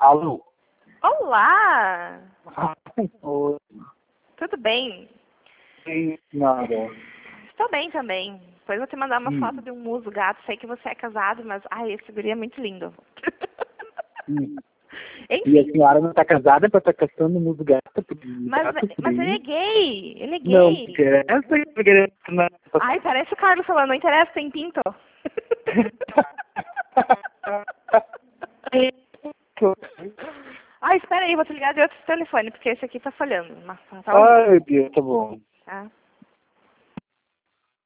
Alô? Olá! Oi. Tudo bem? Sim, nada. Estou bem também. Depois vou te mandar uma foto de um muso gato. Sei que você é casado, mas ai, esse guri é muito lindo. E a Enfim, senhora não está casada para estar caçando no gato? mas ele é gay. Ele é Não gay. interessa, não. Ai, parece o Carlos falando, não interessa, tem pinto. Ai, espera aí, vou te ligar de outro telefone, porque esse aqui tá falhando. Mas tá falando. Ai, Deus, tá bom.